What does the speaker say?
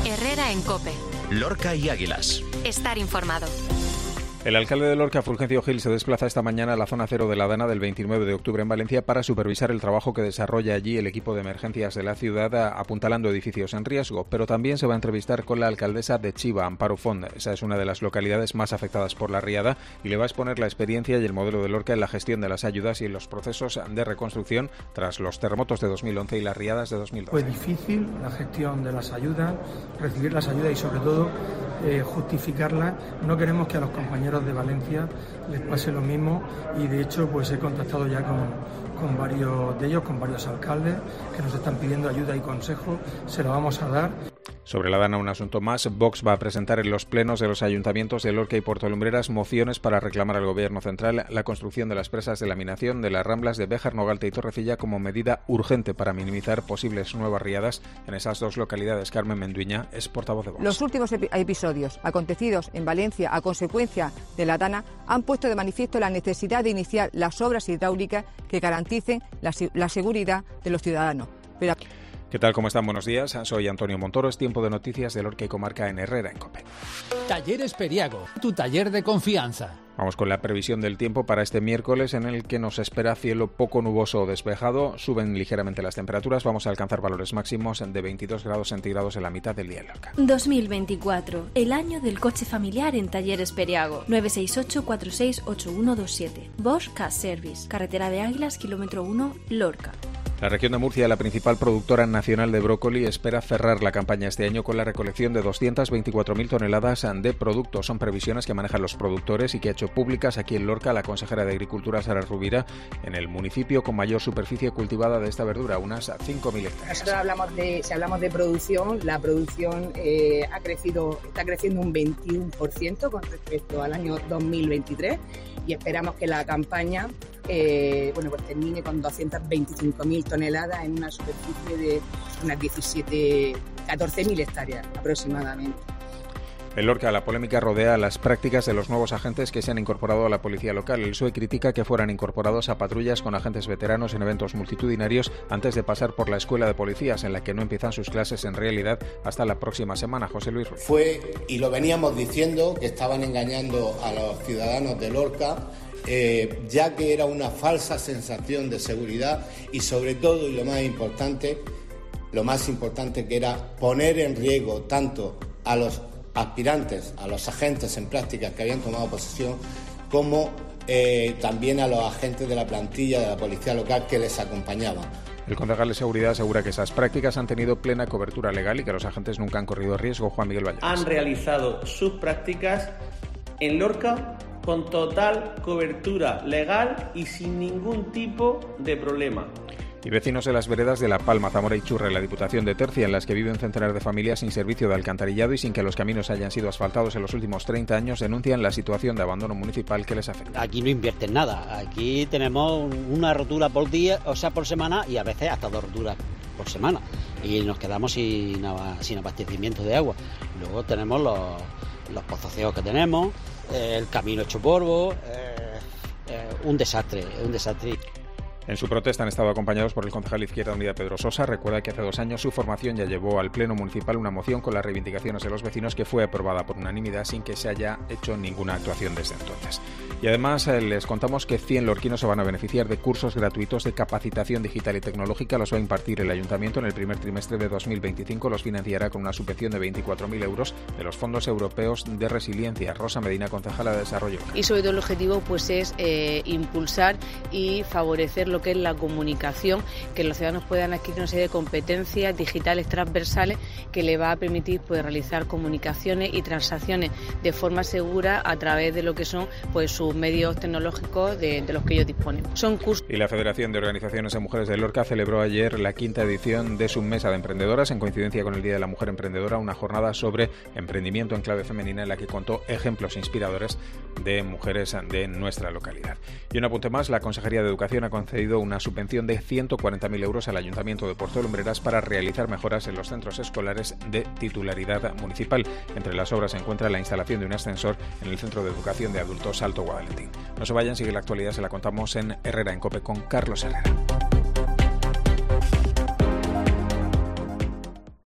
Herrera en COPE. Lorca y Águilas. Estar informado. El alcalde de Lorca, Fulgencio Gil, se desplaza esta mañana a la zona cero de la Dana del 29 de octubre en Valencia para supervisar el trabajo que desarrolla allí el equipo de emergencias de la ciudad, apuntalando edificios en riesgo. Pero también se va a entrevistar con la alcaldesa de Chiva, Amparo Font. Esa es una de las localidades más afectadas por la riada y le va a exponer la experiencia y el modelo de Lorca en la gestión de las ayudas y en los procesos de reconstrucción tras los terremotos de 2011 y las riadas de 2012. Fue difícil la gestión de las ayudas, recibir las ayudas y sobre todo justificarlas. No queremos que a los compañeros de Valencia les pase lo mismo y de hecho pues he contactado ya con varios de ellos, con varios alcaldes que nos están pidiendo ayuda y consejo, se lo vamos a dar. Sobre la Dana, un asunto más. Vox va a presentar en los plenos de los ayuntamientos de Lorca y Puerto Lumbreras mociones para reclamar al Gobierno central la construcción de las presas de laminación de las Ramblas de Béjar, Nogalta y Torrecilla como medida urgente para minimizar posibles nuevas riadas en esas dos localidades. Carmen Menduiña es portavoz de Vox. Los últimos episodios acontecidos en Valencia a consecuencia de la Dana han puesto de manifiesto la necesidad de iniciar las obras hidráulicas que garanticen la seguridad de los ciudadanos. ¿Qué tal? ¿Cómo están? Buenos días. Soy Antonio Montoro. Es tiempo de noticias de Lorca y comarca en Herrera en COPE. Talleres Periago, tu taller de confianza. Vamos con la previsión del tiempo para este miércoles, en el que nos espera cielo poco nuboso o despejado. Suben ligeramente las temperaturas. Vamos a alcanzar valores máximos de 22 grados centígrados en la mitad del día en Lorca. 2024, el año del coche familiar en Talleres Periago. 968-468127. Bosch Car Service. Carretera de Águilas, kilómetro 1, Lorca. La región de Murcia, la principal productora nacional de brócoli, espera cerrar la campaña este año con la recolección de 224.000 toneladas de productos. Son previsiones que manejan los productores y que ha hecho públicas aquí en Lorca la consejera de Agricultura, Sara Rubira, en el municipio con mayor superficie cultivada de esta verdura, unas 5.000 hectáreas. Nosotros si hablamos de producción, la producción está creciendo un 21% con respecto al año 2023 y esperamos que la campaña termine con 225.000 toneladas en una superficie de unas 14.000 hectáreas aproximadamente. En Lorca, la polémica rodea las prácticas de los nuevos agentes que se han incorporado a la policía local. El PSOE critica que fueran incorporados a patrullas con agentes veteranos en eventos multitudinarios antes de pasar por la escuela de policías, en la que no empiezan sus clases en realidad hasta la próxima semana. José Luis Ruiz. Fue, y lo veníamos diciendo, que estaban engañando a los ciudadanos de Lorca, ya que era una falsa sensación de seguridad y sobre todo, y lo más importante que era poner en riesgo tanto a los aspirantes, a los agentes en prácticas que habían tomado posesión, como también a los agentes de la plantilla de la policía local que les acompañaban. El concejal de Seguridad asegura que esas prácticas han tenido plena cobertura legal y que los agentes nunca han corrido riesgo. Juan Miguel Valles. Han realizado sus prácticas en Lorca con total cobertura legal y sin ningún tipo de problema. Y vecinos de las veredas de La Palma, Zamora y Churra, en la Diputación de Tercia, en las que viven centenares de familias sin servicio de alcantarillado y sin que los caminos hayan sido asfaltados en los últimos 30 años, denuncian la situación de abandono municipal que les afecta. Aquí no invierten nada, aquí tenemos una rotura por día, o sea, por semana, y a veces hasta 2 roturas por semana, y nos quedamos sin abastecimiento de agua. Luego tenemos los pozoceos que tenemos, el camino hecho polvo, un desastre. En su protesta han estado acompañados por el concejal Izquierda Unida Pedro Sosa. Recuerda que hace 2 años su formación ya llevó al Pleno Municipal una moción con las reivindicaciones de los vecinos que fue aprobada por unanimidad sin que se haya hecho ninguna actuación desde entonces. Y además les contamos que 100 lorquinos se van a beneficiar de cursos gratuitos de capacitación digital y tecnológica. Los va a impartir el Ayuntamiento en el primer trimestre de 2025. Los financiará con una subvención de 24.000 euros de los fondos europeos de resiliencia. Rosa Medina, concejala de Desarrollo. Y sobre todo el objetivo pues es impulsar y favorecer lo que es la comunicación, que los ciudadanos puedan adquirir una serie de competencias digitales transversales que le va a permitir pues realizar comunicaciones y transacciones de forma segura a través de lo que son pues sus medios tecnológicos de los que ellos disponen. Son cursos. Y la Federación de Organizaciones de Mujeres de Lorca celebró ayer la 5ª edición de su Mesa de Emprendedoras en coincidencia con el Día de la Mujer Emprendedora, una jornada sobre emprendimiento en clave femenina en la que contó ejemplos inspiradores de mujeres de nuestra localidad. Y un apunte más, la Consejería de Educación ha concedido una subvención de 140.000 euros al Ayuntamiento de Puerto Lumbreras para realizar mejoras en los centros escolares de titularidad municipal. Entre las obras se encuentra la instalación de un ascensor en el Centro de Educación de Adultos Alto Guadalentín. No se vayan, sigue la actualidad, se la contamos en Herrera en COPE con Carlos Herrera.